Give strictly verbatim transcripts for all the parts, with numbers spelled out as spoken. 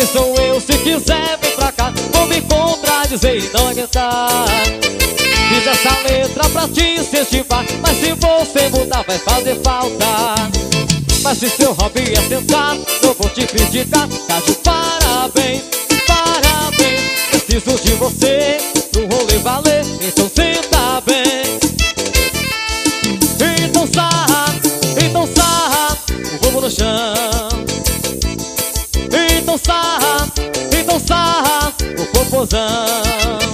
quem sou eu? Se quiser vem pra cá. Vou me contradizer e não aguentar. Fiz essa letra pra te incentivar, mas se você mudar vai fazer falta. Mas se seu hobby é sentar, eu vou te criticar. Tá de parabéns, parabéns. Preciso de você no rolê valer, então senta bem. Então sarra, então sarra o bumbum no chão. Então sarra, então sarra o popozão.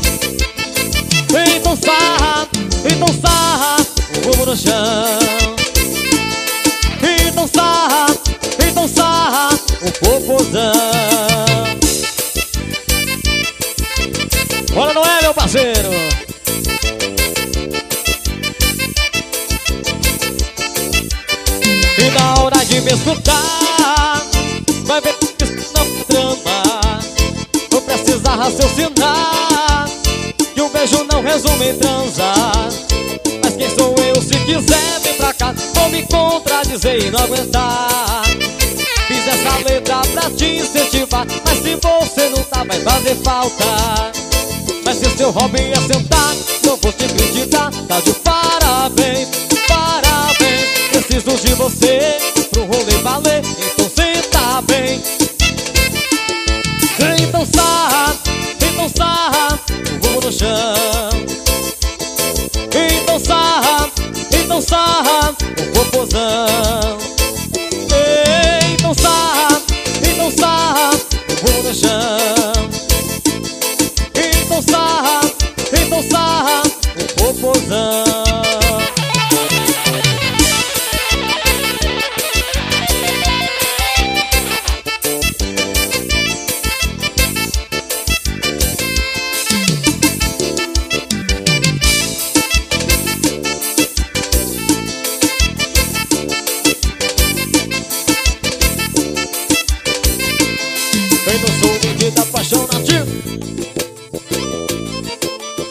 Então sarra, então sarra o bumbum no chão. Então sarra, então sarra o popozão. Bora, não é, meu parceiro? E na hora de me escutar, vai ver que isso não trama. Não precisa raciocinar, que um beijo não resume em transar. Mas quem sou eu? Se quiser vem pra cá. Vou me contradizer e não aguentar. Fiz essa letra pra te incentivar, mas se você não tá vai fazer falta. Mas se seu hobby é sentar, eu vou te criticar. Tá de